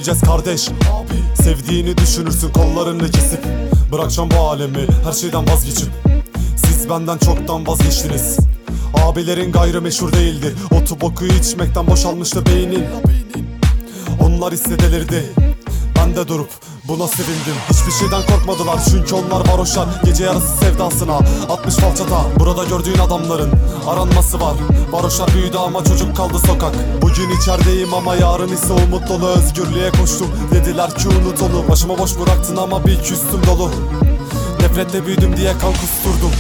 güleceğiz kardeş. Sevdiğini düşünürsün kollarını kesip. Bırakacağım bu alemi her şeyden vazgeçip. Siz benden çoktan vazgeçtiniz. Abilerin gayrimeşhur değildir. Otu boku içmekten boşalmıştı beynin. Onlar hissedelirdi, ben de durup buna sevindim. Hiçbir şeyden korkmadılar çünkü onlar varoşlar. Gece yarısı sevdasına 60 falçata. Burada gördüğün adamların aranması var. Varoşlar büyüdü ama çocuk kaldı sokak. Bugün içerideyim ama yarın ise umut dolu. Özgürlüğe koştum dediler ki unut onu. Başıma boş bıraktın ama bir küstüm dolu. Nefretle büyüdüm diye kan kusturdum.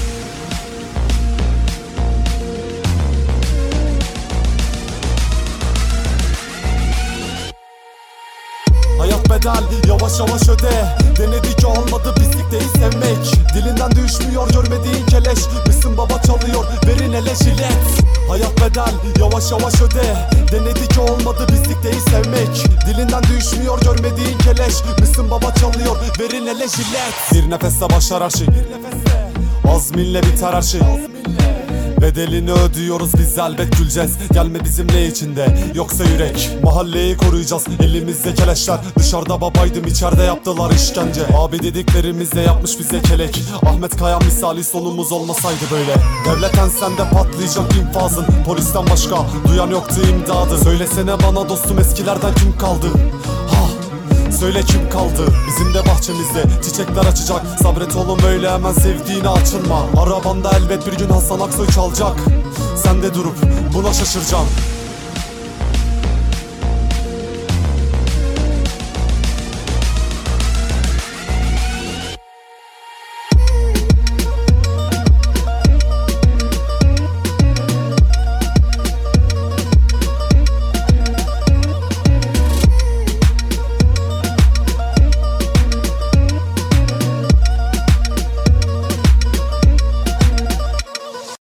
Hayat bedel, yavaş yavaş öde. Denedik olmadı, pislikteyi sevmek. Dilinden düşmüyor görmediğin keleş. Müslüm Baba çalıyor, verin ele jilet. Hayat bedel, yavaş yavaş öde. Denedik olmadı, pislikteyi sevmek. Dilinden düşmüyor görmediğin keleş. Müslüm Baba çalıyor, verin ele jilet. Bir nefeste başlar her şey, azminle biter her şey. Bedelini ödüyoruz biz, elbet güleceğiz. Gelme bizimle içinde yoksa yürek. Mahalleyi koruyacağız elimizde keleşler. Dışarıda babaydım, içeride yaptılar işkence. Abi dediklerimizle yapmış bize kelek. Ahmet Kaya misali sonumuz olmasaydı böyle. Devleten sende patlayacak infazın. Polisten başka duyan yoktu imdadı. Söylesene bana dostum, eskilerden kim kaldı? Söyle kim kaldı? Bizim de bahçemizde çiçekler açacak. Sabret oğlum, öyle hemen sevdiğine açılma. Arabanda elbet bir gün Hasan Aksoy çalacak. Sen de durup buna şaşıracaksın.